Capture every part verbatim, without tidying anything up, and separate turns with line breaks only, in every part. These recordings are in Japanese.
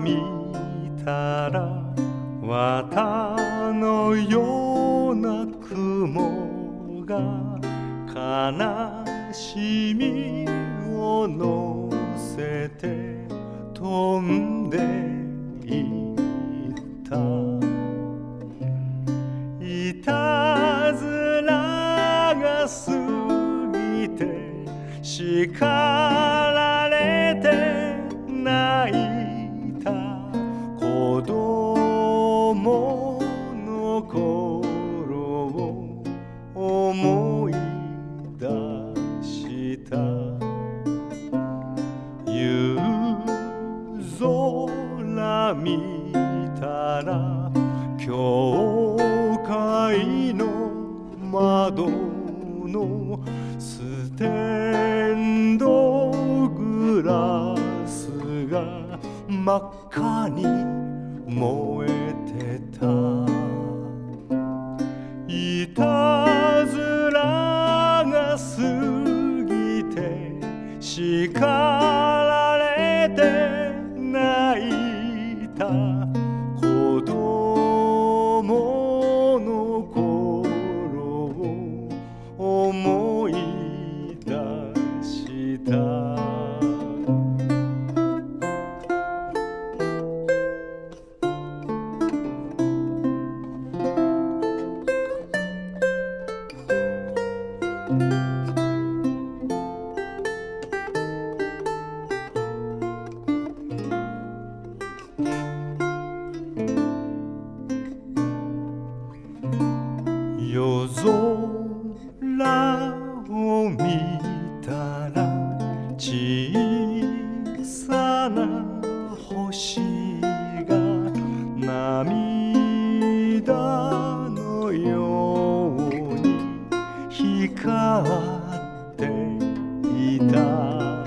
見たら綿のような雲が悲しみを乗せて飛んでいったいたずらが過ぎて叱られて泣いた子供の頃を思い出した夕空見たら教会の窓のステンドグラスが真っ赤に燃えてたいたずらが過ぎて叱られて泣いた子供の頃を思い出した夜空を見たら小さな星が涙のように光っていた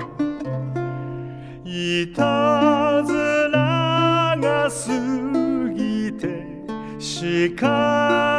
いたずらが過ぎて叱